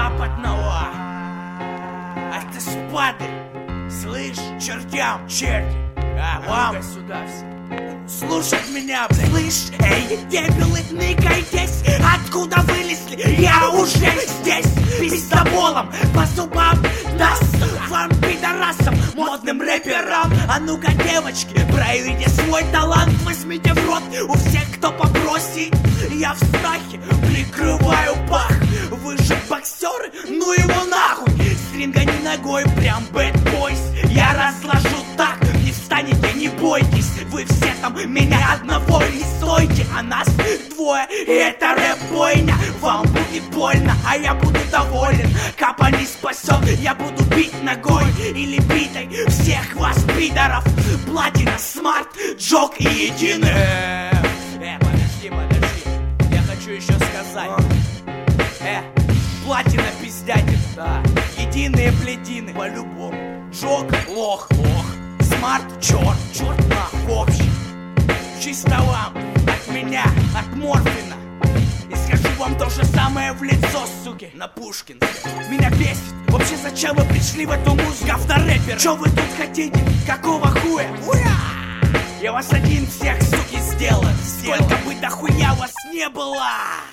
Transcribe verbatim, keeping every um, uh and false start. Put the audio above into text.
опытного. Ах ты спады, слышь, чертям, черти. А вам сюда все. Слушать меня, блядь. Слышь, эй, дебилы, ныкайтесь. Откуда вылезли? Я уже здесь. Пиздоболом по зубам даст вам, пидорасам, модным рэперам. А ну-ка, девочки, проявите свой талант. Возьмите в рот у всех, кто попросит. Я в страхе прикрываю пах. Вы же боксеры, ну его нахуй. С ринга не ногой, прям bad boys. Я разложу так, не встанете, не бойтесь. Вы все там меня одного не стойте, а нас двое, и это рэп-бойня. Вам будет больно, а я буду доволен. Капа не спасет, я буду бить ногой или битой всех вас, пидоров. Платина, смарт, джок и единый. Э, подожди, подожди, я хочу еще сказать. Э, платина пиздятин, да. Единые плетины, по-любому. Джок, лох, лох. Смарт, черт, черт нахуй. В общем, чисто вам, от меня, от Морфина. И скажу вам то же самое в лицо, суки, на Пушкинске. Меня бесит, вообще зачем вы пришли в эту музыку, авторэпер? Чё вы тут хотите, какого хуя? Уя! Я вас один всех, суки, сделаю. Сколько бы дохуя вас не было.